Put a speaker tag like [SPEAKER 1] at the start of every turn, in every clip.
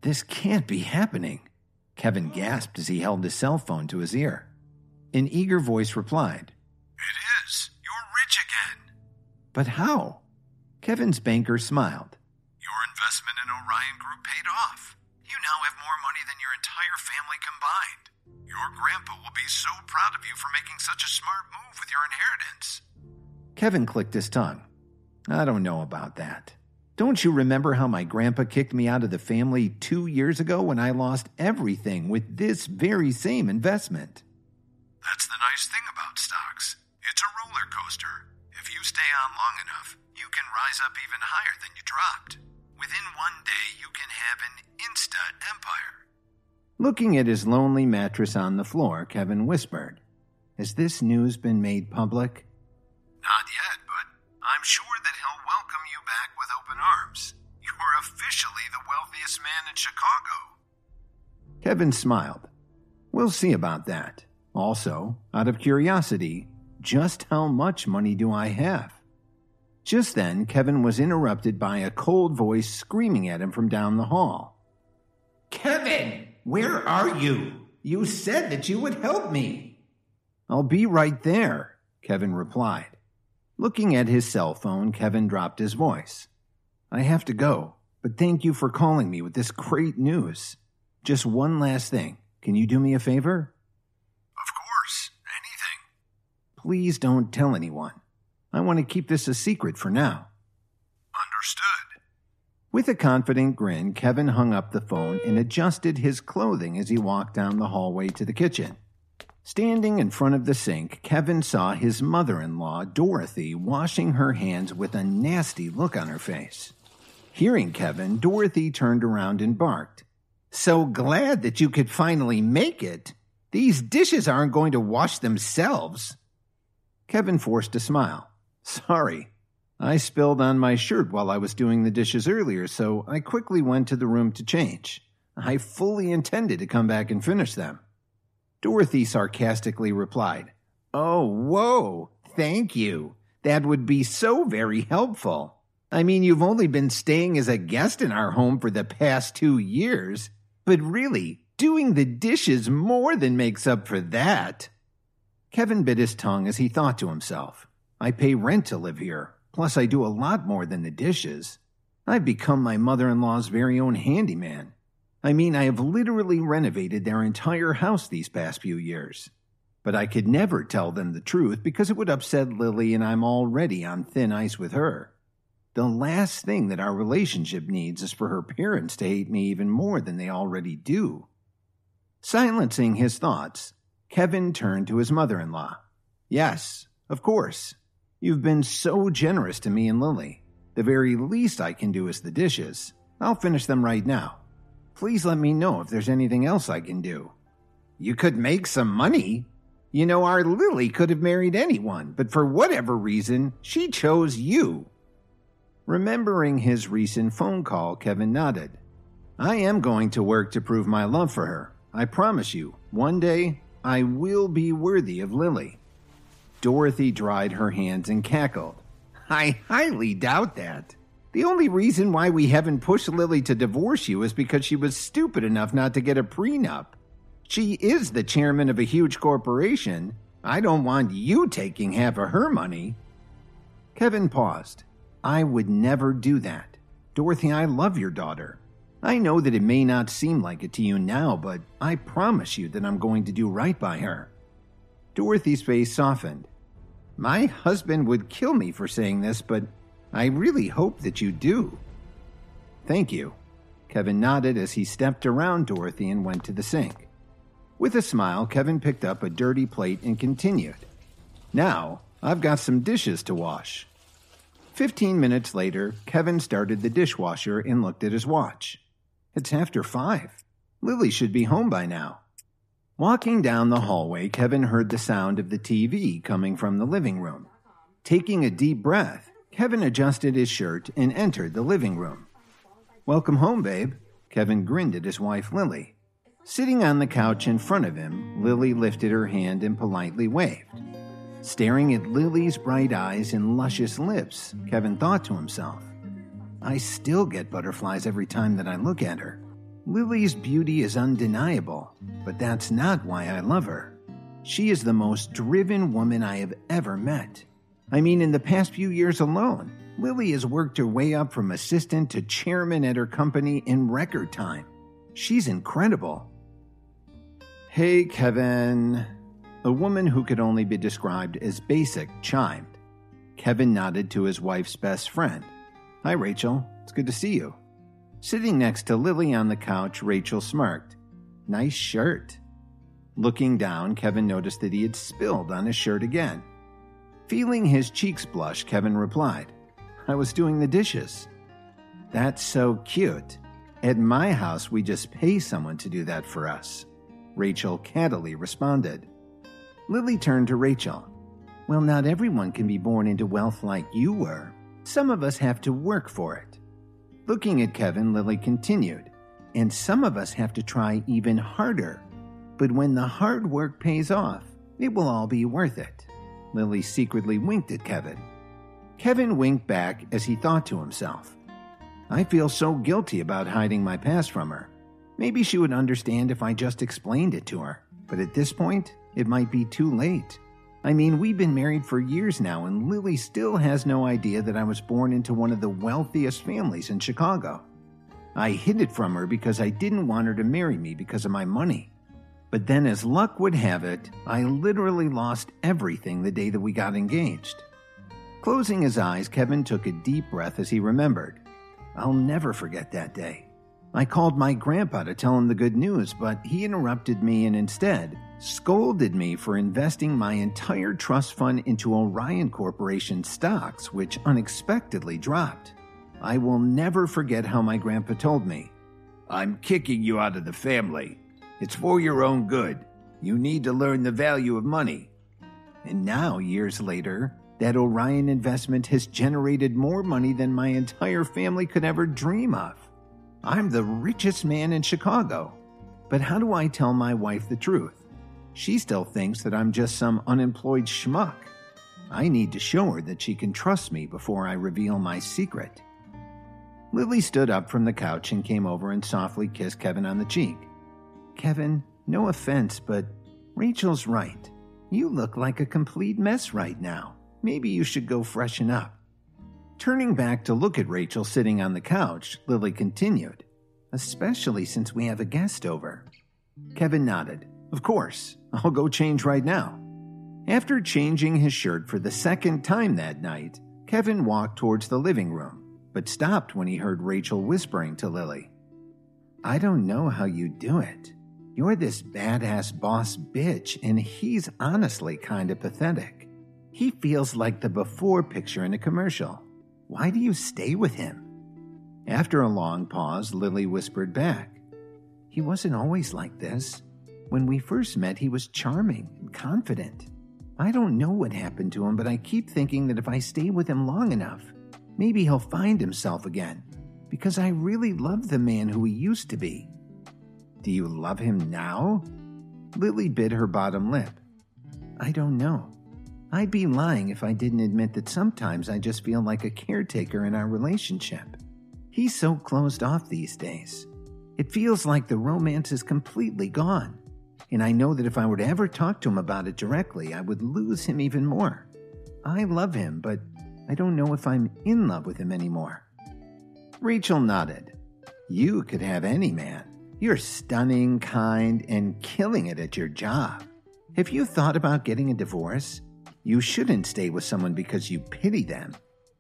[SPEAKER 1] This can't be happening, Kevin gasped as he held his cell phone to his ear. An eager voice replied,
[SPEAKER 2] It is. You're rich again.
[SPEAKER 1] But how? Kevin's banker smiled.
[SPEAKER 2] Your investment in Orion Group paid off. You now have more money than your entire family combined. Your grandpa will be so proud of you for making such a smart move with your inheritance.
[SPEAKER 1] Kevin clicked his tongue. I don't know about that. Don't you remember how my grandpa kicked me out of the family 2 years ago when I lost everything with this very same investment?
[SPEAKER 2] That's the nice thing about stocks. It's a roller coaster. If you stay on long enough, you can rise up even higher than you dropped. Within one day, you can have an insta-empire.
[SPEAKER 1] Looking at his lonely mattress on the floor, Kevin whispered, Has this news been made public?
[SPEAKER 2] Not yet, but I'm sure that he'll welcome you back with open arms. You're officially the wealthiest man in Chicago.
[SPEAKER 1] Kevin smiled. We'll see about that. Also, out of curiosity, just how much money do I have? Just then, Kevin was interrupted by a cold voice screaming at him from down the hall. Kevin, where are you? You said that you would help me. I'll be right there, Kevin replied. Looking at his cell phone, Kevin dropped his voice. I have to go, but thank you for calling me with this great news. Just one last thing. Can you do me a favor?
[SPEAKER 2] Of course, anything.
[SPEAKER 1] Please don't tell anyone. I want to keep this a secret for now.
[SPEAKER 2] Understood.
[SPEAKER 1] With a confident grin, Kevin hung up the phone and adjusted his clothing as he walked down the hallway to the kitchen. Standing in front of the sink, Kevin saw his mother-in-law, Dorothy, washing her hands with a nasty look on her face. Hearing Kevin, Dorothy turned around and barked. So glad that you could finally make it. These dishes aren't going to wash themselves. Kevin forced a smile. Sorry. I spilled on my shirt while I was doing the dishes earlier, so I quickly went to the room to change. I fully intended to come back and finish them. Dorothy sarcastically replied, Oh, whoa, thank you. That would be so very helpful. I mean, you've only been staying as a guest in our home for the past 2 years, but really, doing the dishes more than makes up for that. Kevin bit his tongue as he thought to himself, I pay rent to live here, plus I do a lot more than the dishes. I've become my mother-in-law's very own handyman. I mean, I have literally renovated their entire house these past few years. But I could never tell them the truth because it would upset Lily and I'm already on thin ice with her. The last thing that our relationship needs is for her parents to hate me even more than they already do. Silencing his thoughts, Kevin turned to his mother-in-law. Yes, of course. You've been so generous to me and Lily. The very least I can do is the dishes. I'll finish them right now. Please let me know if there's anything else I can do. You could make some money. You know, our Lily could have married anyone, but for whatever reason, she chose you. Remembering his recent phone call, Kevin nodded. I am going to work to prove my love for her. I promise you, one day, I will be worthy of Lily. Dorothy dried her hands and cackled. I highly doubt that. The only reason why we haven't pushed Lily to divorce you is because she was stupid enough not to get a prenup. She is the chairman of a huge corporation. I don't want you taking half of her money. Kevin paused. I would never do that. Dorothy, I love your daughter. I know that it may not seem like it to you now, but I promise you that I'm going to do right by her. Dorothy's face softened. My husband would kill me for saying this, but I really hope that you do. Thank you. Kevin nodded as he stepped around Dorothy and went to the sink. With a smile, Kevin picked up a dirty plate and continued. Now, I've got some dishes to wash. 15 minutes later, Kevin started the dishwasher and looked at his watch. It's after 5. Lily should be home by now. Walking down the hallway, Kevin heard the sound of the TV coming from the living room. Taking a deep breath, Kevin adjusted his shirt and entered the living room. Welcome home, babe. Kevin grinned at his wife, Lily. Sitting on the couch in front of him, Lily lifted her hand and politely waved. Staring at Lily's bright eyes and luscious lips, Kevin thought to himself, I still get butterflies every time that I look at her. Lily's beauty is undeniable, but that's not why I love her. She is the most driven woman I have ever met. I mean, in the past few years alone, Lily has worked her way up from assistant to chairman at her company in record time. She's incredible. Hey, Kevin. A woman who could only be described as basic chimed. Kevin nodded to his wife's best friend. Hi, Rachel. It's good to see you. Sitting next to Lily on the couch, Rachel smirked. Nice shirt. Looking down, Kevin noticed that he had spilled on his shirt again. Feeling his cheeks blush, Kevin replied, I was doing the dishes. That's so cute. At my house, we just pay someone to do that for us. Rachel cattily responded. Lily turned to Rachel. Well, not everyone can be born into wealth like you were. Some of us have to work for it. Looking at Kevin, Lily continued, and some of us have to try even harder. But when the hard work pays off, it will all be worth it. Lily secretly winked at Kevin. Kevin winked back as he thought to himself, I feel so guilty about hiding my past from her. Maybe she would understand if I just explained it to her, but at this point, it might be too late. I mean, we've been married for years now, and Lily still has no idea that I was born into one of the wealthiest families in Chicago. I hid it from her because I didn't want her to marry me because of my money. But then, as luck would have it, I literally lost everything the day that we got engaged. Closing his eyes, Kevin took a deep breath as he remembered. I'll never forget that day. I called my grandpa to tell him the good news, but he interrupted me and instead scolded me for investing my entire trust fund into Orion Corporation stocks, which unexpectedly dropped. I will never forget how my grandpa told me, I'm kicking you out of the family. It's for your own good. You need to learn the value of money. And now, years later, that Orion investment has generated more money than my entire family could ever dream of. I'm the richest man in Chicago. But how do I tell my wife the truth? She still thinks that I'm just some unemployed schmuck. I need to show her that she can trust me before I reveal my secret. Lily stood up from the couch and came over and softly kissed Kevin on the cheek. Kevin, no offense, but Rachel's right. You look like a complete mess right now. Maybe you should go freshen up. Turning back to look at Rachel sitting on the couch, Lily continued, especially since we have a guest over. Kevin nodded. Of course, I'll go change right now. After changing his shirt for the second time that night, Kevin walked towards the living room, but stopped when he heard Rachel whispering to Lily. I don't know how you do it. You're this badass boss bitch, and he's honestly kind of pathetic. He feels like the before picture in a commercial. Why do you stay with him? After a long pause, Lily whispered back. He wasn't always like this. When we first met, he was charming and confident. I don't know what happened to him, but I keep thinking that if I stay with him long enough, maybe he'll find himself again, because I really love the man who he used to be. Do you love him now? Lily bit her bottom lip. I don't know. I'd be lying if I didn't admit that sometimes I just feel like a caretaker in our relationship. He's so closed off these days. It feels like the romance is completely gone. And I know that if I were to ever talk to him about it directly, I would lose him even more. I love him, but I don't know if I'm in love with him anymore. Rachel nodded. You could have any man. You're stunning, kind, and killing it at your job. If you thought about getting a divorce, you shouldn't stay with someone because you pity them.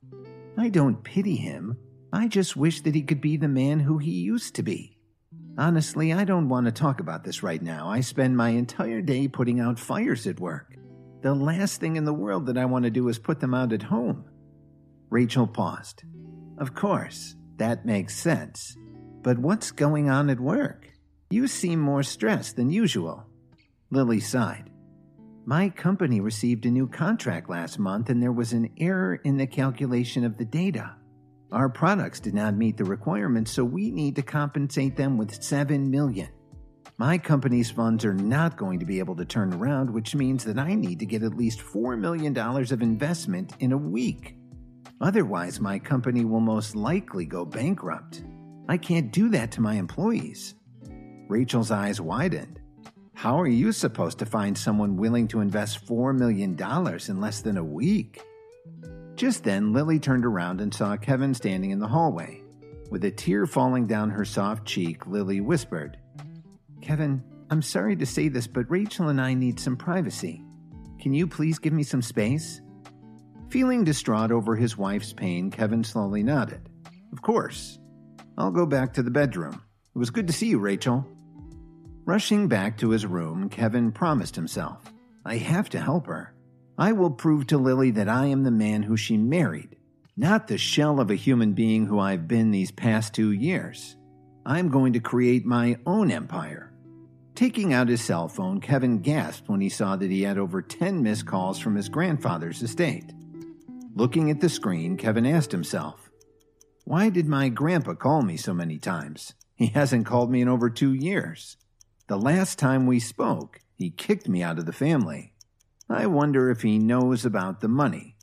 [SPEAKER 1] I don't pity him. I just wish that he could be the man who he used to be. Honestly, I don't want to talk about this right now. I spend my entire day putting out fires at work. The last thing in the world that I want to do is put them out at home. Rachel paused. Of course, that makes sense. But what's going on at work? You seem more stressed than usual. Lily sighed. My company received a new contract last month and there was an error in the calculation of the data. Our products did not meet the requirements, so we need to compensate them with $7 million. My company's funds are not going to be able to turn around, which means that I need to get at least $4 million of investment in a week. Otherwise, my company will most likely go bankrupt. I can't do that to my employees." Rachel's eyes widened. "How are you supposed to find someone willing to invest $4 million in less than a week?" Just then, Lily turned around and saw Kevin standing in the hallway. With a tear falling down her soft cheek, Lily whispered, "Kevin, I'm sorry to say this, but Rachel and I need some privacy. Can you please give me some space?" Feeling distraught over his wife's pain, Kevin slowly nodded. "Of course. I'll go back to the bedroom. It was good to see you, Rachel." Rushing back to his room, Kevin promised himself, "I have to help her. I will prove to Lily that I am the man who she married, not the shell of a human being who I've been these past 2 years. I'm going to create my own empire." Taking out his cell phone, Kevin gasped when he saw that he had over 10 missed calls from his grandfather's estate. Looking at the screen, Kevin asked himself, "Why did my grandpa call me so many times? He hasn't called me in over 2 years. The last time we spoke, he kicked me out of the family. I wonder if he knows about the money."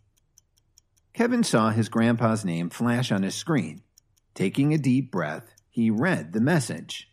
[SPEAKER 1] Kevin saw his grandpa's name flash on his screen. Taking a deep breath, he read the message.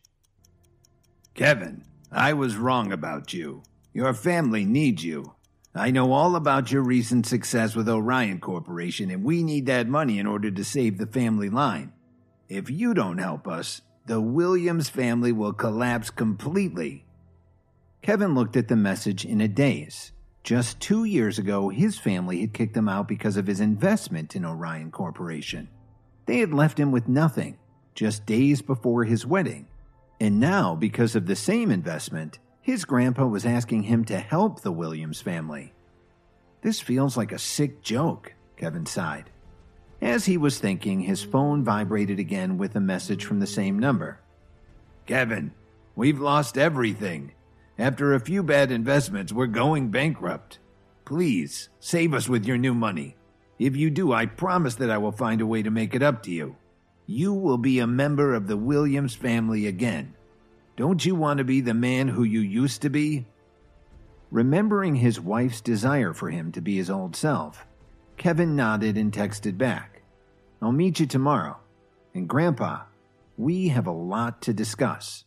[SPEAKER 1] "Kevin, I was wrong about you. Your family needs you. I know all about your recent success with Orion Corporation, and we need that money in order to save the family line. If you don't help us, the Williams family will collapse completely." Kevin looked at the message in a daze. Just 2 years ago, his family had kicked him out because of his investment in Orion Corporation. They had left him with nothing, just days before his wedding. And now, because of the same investment, his grandpa was asking him to help the Williams family. "This feels like a sick joke," Kevin sighed. As he was thinking, his phone vibrated again with a message from the same number. "Kevin, we've lost everything. After a few bad investments, we're going bankrupt. Please, save us with your new money. If you do, I promise that I will find a way to make it up to you. You will be a member of the Williams family again. Don't you want to be the man who you used to be?" Remembering his wife's desire for him to be his old self, Kevin nodded and texted back, "I'll meet you tomorrow. And Grandpa, we have a lot to discuss."